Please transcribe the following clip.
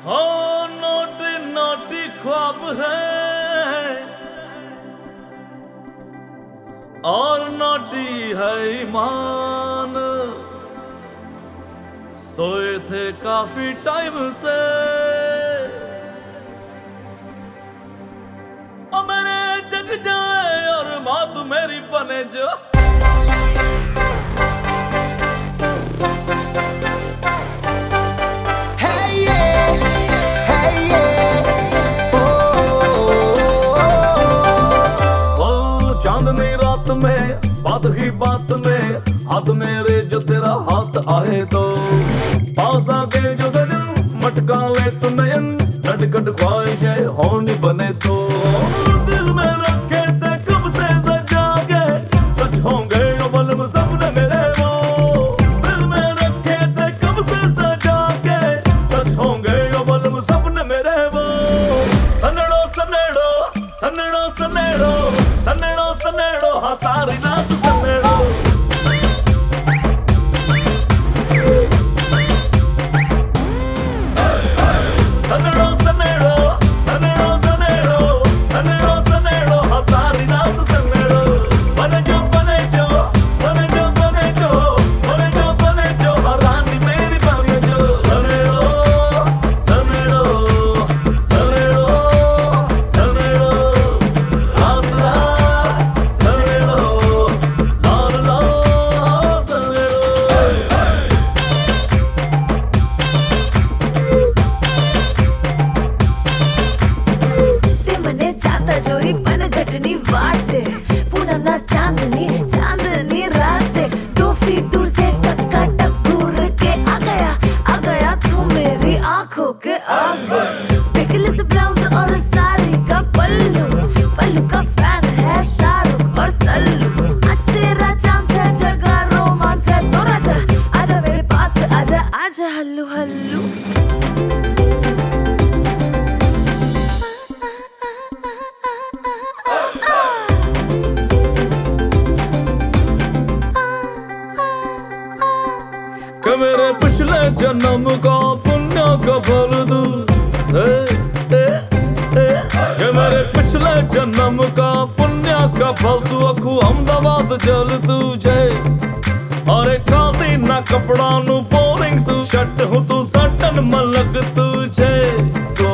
हो naughty naughty ख्वाब है और नोटी है ईमान। सोए थे काफी टाइम से और मेरे जग जाए और माँ तू मेरी बने जो। चांदनी रात में बात ही बात में हाथ मेरे जो तेरा हाथ आए तो पास आके जो सजन मटका ले तो नयन नटखट ख्वाहिशें होनी बने तो दिल में रखे थे कब से सजा के सच होंगे यो बलम सपने मेरे वो। दिल में रखे थे कब से सजा के सच होंगे यो बलम सपने मेरे वो। सनेड़ो सनेड़ो सनेड़ो सनेड़ो सनेड़ो सनेड़ो हाँ सारी रात सनेड़ो। सनेड़ो सनेड़ो सनेड़ो सनेड़ो सनेड़ो सनेड़ो हाँ सारी रात सनेड़ो। बने जो बने जो बने जो बने जो बने जो बने जो हाँ रानी मेरी बने जो। सनेड़ो सनेड़ो सनेड़ो सनेड़ो रात रात सनेड़ो लाल लाल सनेड़ो। ते मने जाता जो ही बन घटनी वाटे पुन्हा ना चांदनी चांदनी रात 2 फीट दूर से टक्का टक्कर के आ गया तू मेरी आंखों के आगे। पिकलिस ब्लाउज और साड़ी का पल्लू पल्लू का फैन है शाहरुख और सल्लू। आज तेरा चांस है जगह रोमांस है तो राजा आजा मेरे पास आजा आजा हल्लू हल्लू। कि मेरे पिछले जन्म का पुण्य का फल तू कि मेरे पिछले जन्म का पुण्य का फल तू अखू अहमदाबाद जल तुझे। अरे खाती ना कपड़ा नु बोरिंग सू शट हूँ तू सटन मलक तुझे।